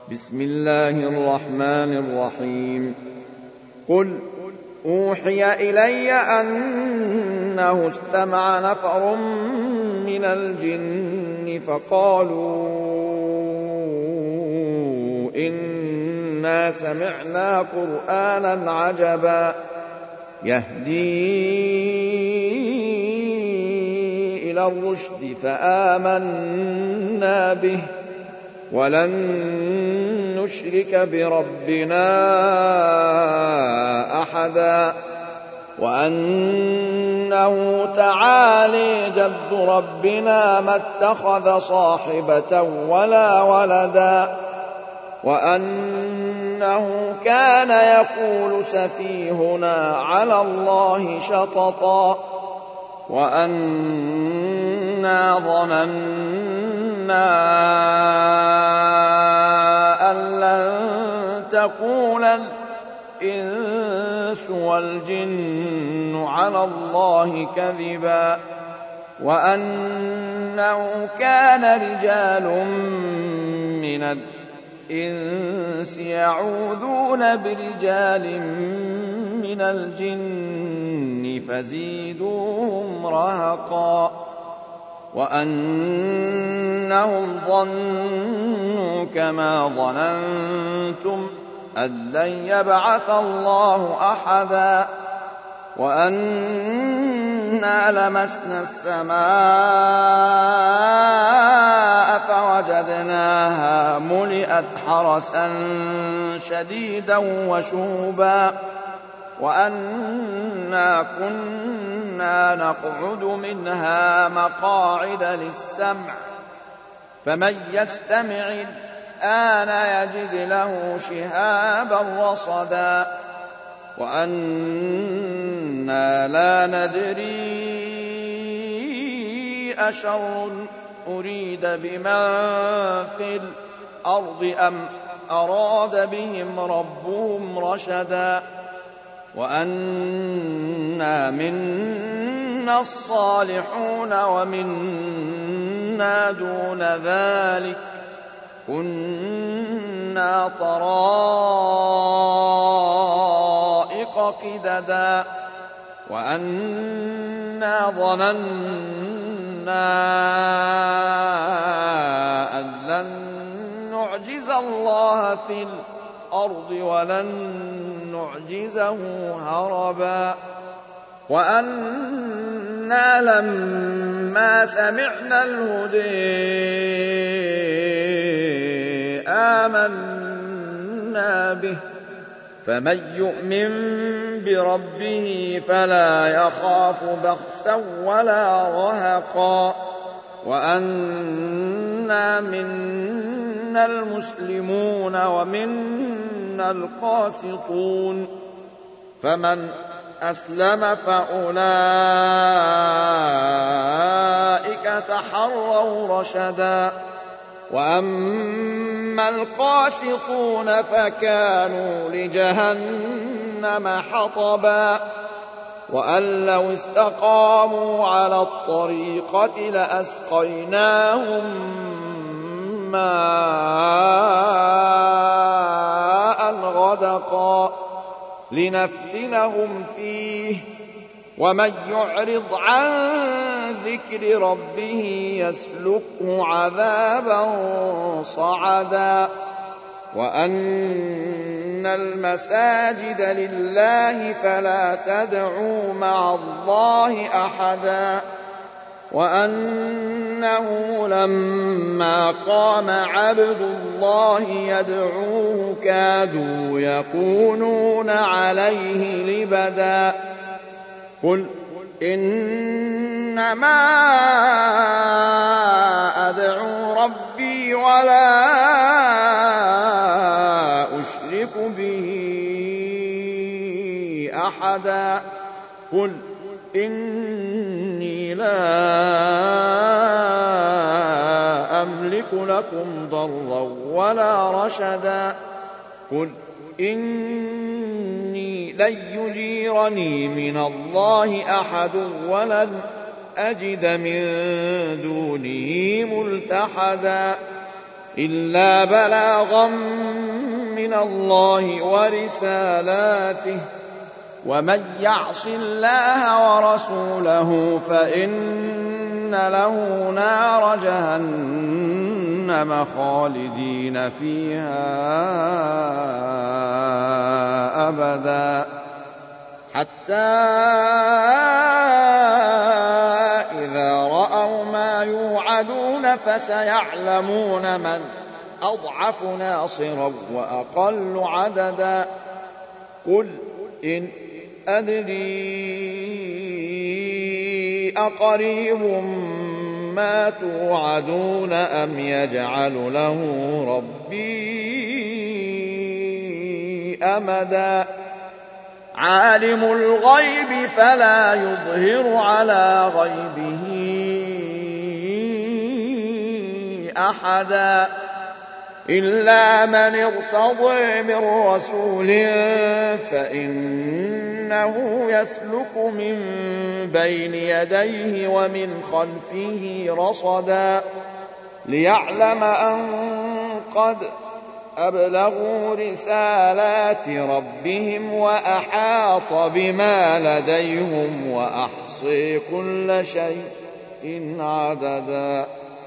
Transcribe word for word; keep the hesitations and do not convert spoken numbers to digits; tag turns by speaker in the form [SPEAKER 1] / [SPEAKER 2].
[SPEAKER 1] بسم الله الرحمن الرحيم. قل أوحي إلي أنه استمع نفر من الجن فقالوا إنا سمعنا قرآنا عجبا يهدي إلى الرشد فآمنا به ولن نشرك بربنا أحدا وأنه تعالي جد ربنا ما اتخذ صاحبة ولا ولدا وأنه كان يقول سفيهنا على الله شططا وأنا ظننا أن لن تقول الإنس والجن على الله كذبا وأنه كان رجال من الإنس يعوذون برجال من الجن فزيدوهم رهقا وأنهم ظنوا كما ظننتم أن لن يبعث الله أحدا وأنا لمسنا السماء فوجدناها ملئت حرسا شديدا وشوبا وأنا كنا نقعد منها مقاعد للسمع فمن يستمع الآن يجد له شهابا رصدا وأنا لا ندري أشر أريد بمن في الأرض أم أراد بهم ربهم رشدا وأنا منا الصالحون ومنا دون ذلك كنا طرائق قددا وأنا ظننا أن لن نعجز الله في الأرض ولن نعجزه هربا وأنا لما سمعنا الهدى آمنا به فمن يؤمن بربه فلا يخاف بخسا ولا رهقا وأنا منا المسلمون ومنا القاسطون فمن أسلم فأولئك تحروا رشدا وأما القاسطون فكانوا لجهنم حطبا وأن لو استقاموا على الطريقة لأسقيناهم ماء غدقا لنفتنهم فيه ومن يعرض عن ذكر ربه يسلكه عذابا صعدا وأن المساجد لله فلا تدعوا مع الله أحدا وأنه لما قام عبد الله يدعوه كادوا يكونون عليه لبدا قل إنما أدعو ربي ولا أشرك به أحدا قل إني لا أملك لكم ضرا ولا رشدا قل إني لن يجيرني من الله أحد ولن أجد من دونه ملتحدا إلا بلاغا من الله ورسالاته ومن يعص الله ورسوله فإن له نار جهنم خالدين فيها أبدا حتى إذا رأوا ما يوعدون فسيعلمون من أضعف ناصرا وأقل عددا قل إن أدري أقريب ما توعدون أم يجعل له ربي أمدا عالم الغيب فلا يظهر على غيبه أحدا إلا من ارتضى من رسول فإنه يسلك من بين يديه ومن خلفه رصدا ليعلم أن قد أبلغوا رسالات ربهم وأحاط بما لديهم وأحصي كل شيء عددا